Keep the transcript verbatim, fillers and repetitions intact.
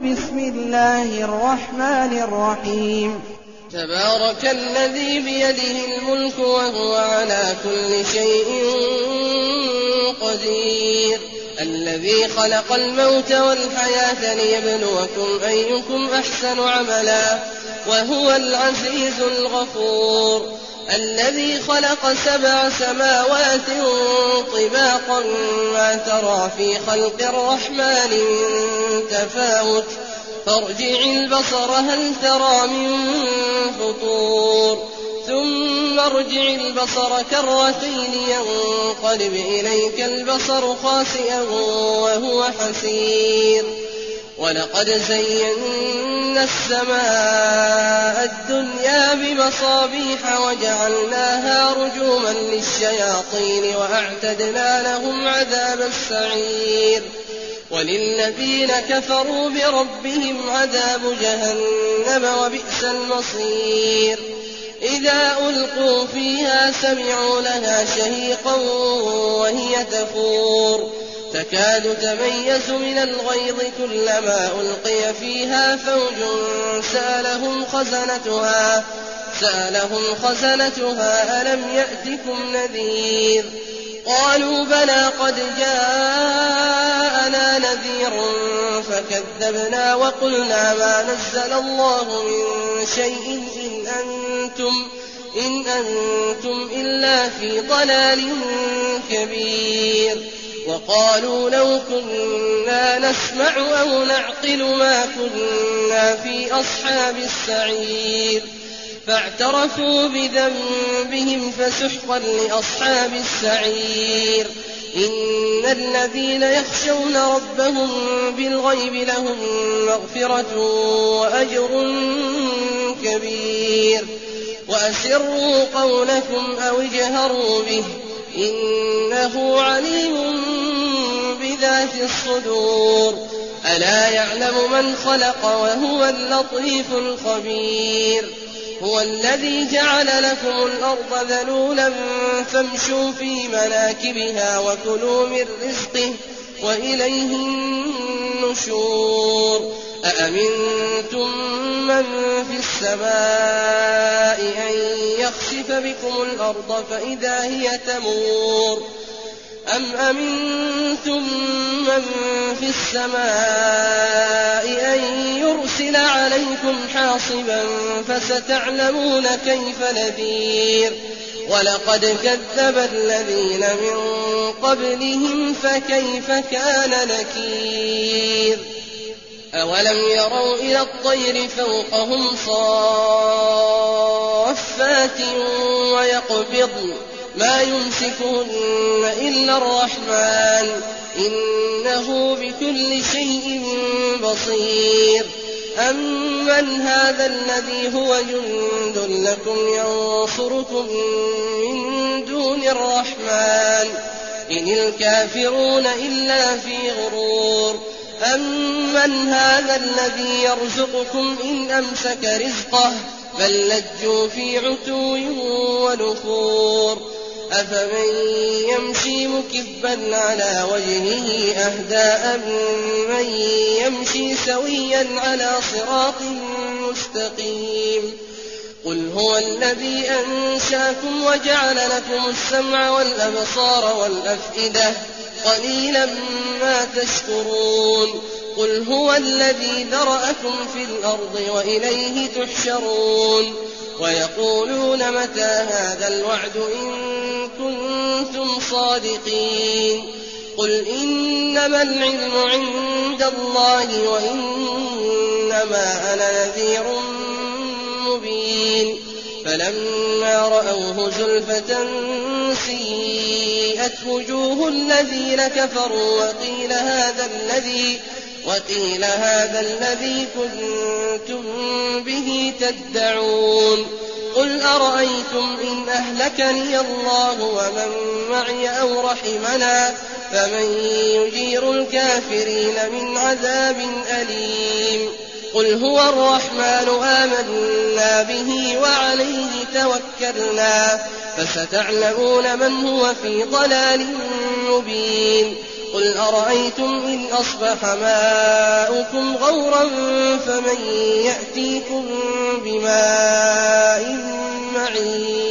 بسم الله الرحمن الرحيم تبارك الذي بيده الملك وهو على كل شيء قدير الذي خلق الموت والحياة ليبلوكم أيكم أحسن عملا وهو العزيز الغفور الذي خلق سبع سماوات طباقا ما ترى في خلق الرحمن من تفاوت فارجع البصر هل ترى من فطور ثم ارجع البصر كرتين ينقلب إليك البصر خاسئا وهو حسير ولقد زينا السماء الدنيا بمصابيح وجعلناها رجوما للشياطين وأعتدنا لهم عذاب السعير وللذين كفروا بربهم عذاب جهنم وبئس المصير إذا ألقوا فيها سمعوا لها شهيقا وهي تفور تكاد تميز من الغيظ كلما ألقي فيها فوج سألهم خزنتها سألهم خزنتها ألم يأتكم نذير قالوا بلى قد جاءنا نذير فكذبنا وقلنا ما نزل الله من شيء إن أنتم, إن أنتم إلا في ضلال كبير وقالوا لو كنا نسمع أو نعقل ما كنا في أصحاب السعير فاعترفوا بذنبهم فسحقا لأصحاب السعير إن الذين يخشون ربهم بالغيب لهم مغفرة وأجر كبير وأسروا قولكم أو اجهروا به إنه عليم بذات الصدور ألا يعلم من خلق وهو اللطيف الخبير هو الذي جعل لكم الأرض ذلولا فامشوا في مناكبها وكلوا من رزقه وإليه النشور أأمنتم من في السماء أن يخسف بكم الأرض فإذا هي تمور أم أمنتم من في السماء أن يرسل عليكم حاصبا فستعلمون كيف نذير ولقد كذب الذين من قبلهم فكيف كان نكير أولم يروا إلى الطير فوقهم صافات ويقبضن ما يمسكهن إلا الرحمن إنه بكل شيء بصير أمن هذا الذي هو جند لكم ينصركم من دون الرحمن إن الكافرون إلا في غرور أمن هذا الذي يرزقكم إن أمسك رزقه بل لجوا في عتو ونفور أفمن يمشي مكبا على وجهه أهدى من يمشي سويا على صراط مستقيم قل هو الذي أنشاكم وجعل لكم السمع والأبصار والأفئدة قليلا ما تشكرون قل هو الذي ذرأكم في الأرض وإليه تحشرون ويقولون متى هذا الوعد إن كنتم صادقين قل إنما العلم عند الله وإنما أنا نذير مبين فلما رأوه زلفة سيئت وجوه الذين كفروا وقيل هذا الذي وقيل هذا الذي كنتم به تدعون قل أرأيتم إن أهلكني الله ومن معي أو رحمنا فمن يجير الكافرين من عذاب أليم قل هو الرحمن آمنا به وعليه توكلنا فستعلمون من هو في ضلال مبين قل أرأيتم إن أصبح ماؤكم غورا فمن يأتيكم بماء معين